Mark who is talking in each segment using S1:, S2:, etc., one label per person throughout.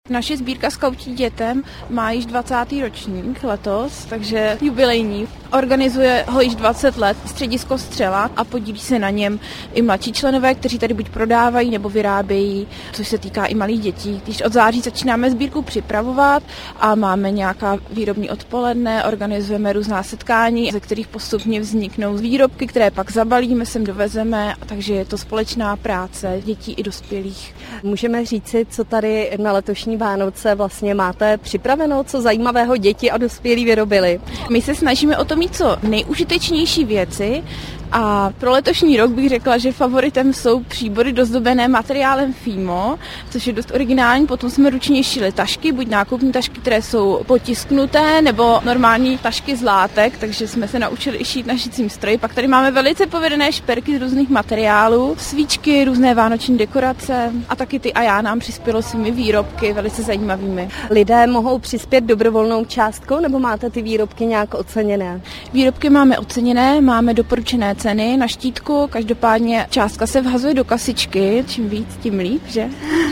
S1: Naše sbírka Skautí dětem má již 20. ročník letos, takže jubilejní. Organizuje ho již 20 let středisko Střela a podílí se na něm i mladší členové, kteří tady buď prodávají nebo vyrábějí, což se týká i malých dětí. Když od září začínáme sbírku připravovat a máme nějaká výrobní odpoledne, organizujeme různá setkání, ze kterých postupně vzniknou výrobky, které pak zabalíme, sem dovezeme, takže je to společná práce dětí i dospělých.
S2: Můžeme říci, co tady na letošní Vánoce vlastně máte připraveno, co zajímavého děti a dospělí vyrobili?
S1: My se snažíme o to mít co nejužitečnější věci a pro letošní rok bych řekla, že favoritem jsou příbory dozdobené materiálem Fimo, což je dost originální. Potom jsme ručně šili tašky, buď nákupní tašky, které jsou potisknuté, nebo normální tašky z látek, takže jsme se naučili i šít na šicím stroji. Pak tady máme velice povedené šperky z různých materiálů, svíčky, různé vánoční dekorace a taky ty a já nám přispělo svými výrobky velice zajímavými.
S2: Lidé mohou přispět dobrovolnou částkou, nebo máte ty výrobky nějak oceněné?
S1: Výrobky máme oceněné, máme doporučené ceny na štítku, každopádně částka se vhazuje do kasičky, čím víc, tím líp, že?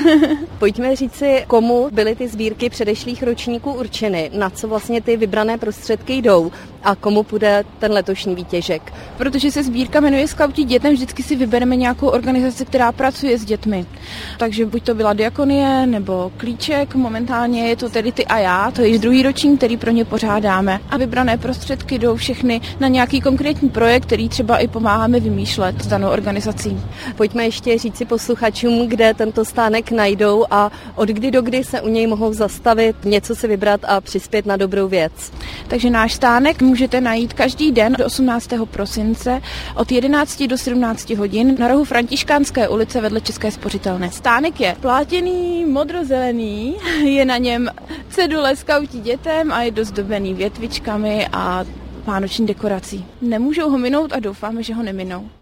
S2: Pojďme říci, komu byly ty sbírky předešlých ročníků určeny, na co vlastně ty vybrané prostředky jdou a komu půjde ten letošní výtěžek.
S1: Protože se sbírka jmenuje Skautí dětem, vždycky si vybereme nějakou organizaci, která pracuje s dětmi. Takže buď to byla Diakonie nebo Klíček, momentálně je to tedy Ty a já, to je již druhý ročník, který pro ně pořádáme. A vybrané prostředky jdou všechny na nějaký konkrétní projekt, který třeba i pomáháme vymýšlet s danou organizací.
S2: Pojďme ještě říci posluchačům, kde tento stánek najdou a od kdy do kdy se u něj mohou zastavit, něco si vybrat a přispět na dobrou věc.
S1: Takže náš stánek můžete najít každý den do 18. prosince od 11 do 17 hodin na rohu Františkánské ulice vedle České spořitelny. Stánek je plátěný, modrozelený, je na něm cedule Skautí dětem a je dozdobený větvičkami a vánoční dekorací. Nemůžou ho minout a doufáme, že ho neminou.